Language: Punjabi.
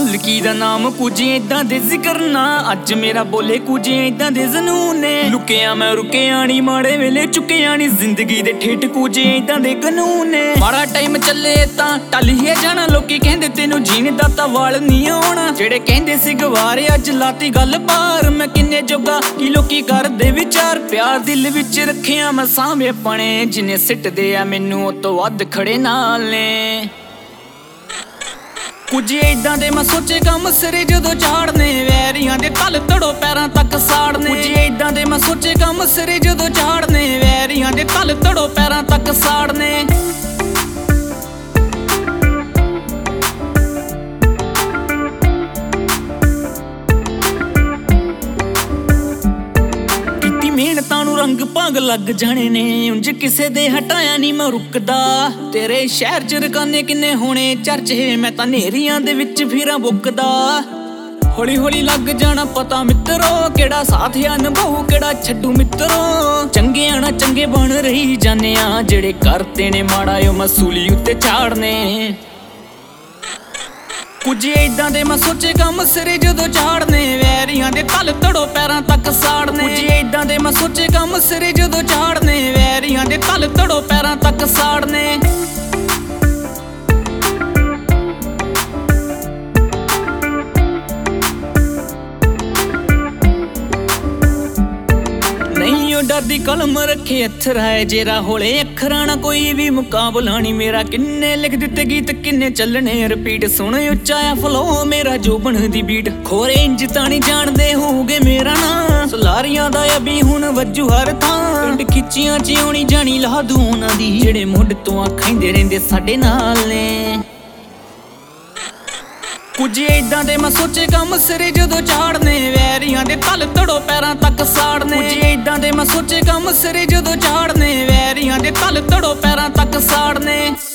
ਮਾਲਕੀ ਦਾ ਨਾਮ ਕੁਝ ਏਦਾਂ ਦੇ ਜ਼ਿਕਰ ਨਾ ਅੱਜ ਮੇਰਾ ਬੋਲੇ ਕੁਝ ਏਦਾਂ ਦੇ ਜਨੂਨ ਨੇ ਲੁਕਿਆ ਮੈਂ ਰੁਕਿਆ ਨੀ ਮਾੜੇ ਵੇਲੇ ਚੁੱਕਿਆ ਨੀ ਜ਼ਿੰਦਗੀ ਦੇ ਠੇਠ ਕੁਝ ਏਦਾਂ ਦੇ ਕਾਨੂੰਨ ਨੇ ਮਾੜਾ ਟਾਈਮ ਚੱਲੇ ਤਾਂ ਟੱਲੀਏ ਜਾਣਾ ਲੋਕੀ ਕਹਿੰਦੇ ਤੈਨੂੰ ਜੀਣ ਦਾ ਤਾਂ ਵਾਲ ਨਹੀਂ ਆਉਣਾ ਜਿਹੜੇ ਕਹਿੰਦੇ ਸੀ ਗਵਾਰੇ ਅੱਜ ਲਾਤੀ ਗੱਲ ਪਾਰ ਮੈਂ ਕਿੰਨੇ ਜੋਗਾ ਕੀ ਲੋਕੀ ਕਰਦੇ ਵਿਚਾਰ ਪਿਆਰ ਦਿਲ ਵਿੱਚ ਰੱਖਿਆ ਮੈਂ ਸਾਂਭੇ ਪਣੇ ਜਿਨੇ ਸਿੱਟਦੇ ਆ ਮੈਨੂੰ ਉਹ ਤੋਂ ਵੱਧ ਖੜੇ ਨਾਲ ਨੇ ਕੁਝ ਏਦਾਂ ਦੇ ਮੈਂ ਸੋਚੇ ਕੰਮ ਸਿਰੇ ਜਦੋਂ ਝਾੜਨੇ ਵੈਰੀਆਂ ਦੇ ਤਲ ਤੜੋ ਪੈਰਾਂ ਤੱਕ ਸਾੜਨੇ ਕੁਝ ਏਦਾਂ ਦੇ ਮੈਂ ਸੋਚੇ ਕੰਮ ਸਿਰੇ ਜਦੋਂ ਝਾੜਨੇ ਵੈਰੀਆਂ ਦੇ ਤਲ ਤੜੋ ਪੈਰਾਂ ਤੱਕ ਸਾੜਨੇ ਮਿਹਨਤਾਂ ਨੂੰ ਰੰਗ ਭਾਗ ਲੱਗ ਜਾਣੇ ਨੇ ਉਂਝ ਕਿਸੇ ਦੇ ਹਟਾਇਆ ਨਹੀਂ ਮੈਂ ਰੁਕਦਾ ਤੇਰੇ ਸ਼ਹਿਰ ਚ ਰਕਾਨੇ ਕਿੰਨੇ ਹੋਣੇ ਚਰਚੇ ਮੈਂ ਤਾਂ ਨੇਰੀਆਂ ਦੇ ਵਿੱਚ ਫਿਰਾਂ ਬੁੱਕਦਾ ਹੌਲੀ ਹੌਲੀ ਲੱਗ ਜਾਣਾ ਪਤਾ ਮਿੱਤਰੋ ਕਿਹੜਾ ਸਾਥ ਆ ਨਿਭਾਊ ਕਿਹੜਾ ਛੱਡੂ ਮਿੱਤਰੋ ਚੰਗਿਆਂ ਨਾਲ ਚੰਗੇ ਬਣ ਰਹੀ ਜਾਂਦੇ ਆ ਜਿਹੜੇ ਕਰਤੇ ਨੇ ਮਾੜਾ ਓ ਮਸੂਲੀ ਉੱਤੇ ਝਾੜਨੇ ਕੁਝ ਏਦਾਂ ਦੇ ਮੈਂ ਸੋਚੇ ਕੰਮ ਸਿਰੇ ਜਦੋਂ ਝਾੜਨੇ ਵੈਰੀਆਂ ਦੇ ਤਲ ਤੜੋ ਪੈਰਾਂ ਤੱਕ ਸਾੜਨੇ ਕੁਝ ਏਦਾਂ ਦੇ ਮੈਂ ਸੋਚੇ ਕੰਮ ਸਿਰੇ ਜਦੋਂ ਝਾੜਨੇ ਵੈਰੀਆਂ ਦੇ ਤਲ ਤੜੋ ਪੈਰਾਂ ਤੱਕ ਸਾੜਨੇ ਡਰਦੀ ਕਲਮ ਰੱਖੇ ਅੱਥਰ ਹੈ ਜੇਰਾ ਹੋਲੇ ਅੱਖਰਾਂ ਨਾ ਕੋਈ ਵੀ ਮੁਕਾਬਲਾ ਨੀ ਮੇਰਾ ਕਿੰਨੇ ਲਿਖ ਦਿੱਤੇ ਗੀਤ ਕਿੰਨੇ ਚੱਲਣੇ ਰਿਪੀਟ ਸੁਣ ਉੱਚਾ ਆ ਫਲੋ ਮੇਰਾ ਜੋ ਬਣਦੀ ਬੀਟ ਖੋਰੇ ਇੰਜ ਤਾਂ ਨਹੀਂ ਜਾਣਦੇ ਹੋਊਗੇ ਮੇਰਾ ਨਾਂ ਸਲਾਰੀਆਂ ਦਾ ਅਬੀ ਹੁਣ ਵੱਜੂ ਹਰ ਥਾਂ ਪਿੰਡ ਖਿੱਚੀਆਂ ਚ ਆਉਣੀ ਜਾਣੀ ਲਾ ਦੂ ਉਹਨਾਂ ਦੀ ਜਿਹੜੇ ਮੁੱਢ ਤੋਂ ਆਖਾਂਦੇ ਰਹਿੰਦੇ ਸਾਡੇ ਨਾਲ ਨੇ ਕੁਝ ਏਦਾਂ ਦੇ ਮੈਂ ਸੋਚੇ ਕੰਮ ਸਿਰੇ ਜਦੋਂ ਝਾੜਨੇ ਵੈਰੀਆਂ ਦੇ ਤਲ ਤੜੋ ਪੈਰਾਂ ਤੱਕ ਸਾੜਨੇ ਕੁਝ ਏਦਾਂ ਦੇ ਮੈਂ ਸੋਚੇ ਕੰਮ ਸਿਰੇ ਜਦੋਂ ਝਾੜਨੇ ਵੈਰੀਆਂ ਦੇ ਤਲ ਤੜੋ ਪੈਰਾਂ ਤੱਕ ਸਾੜਨੇ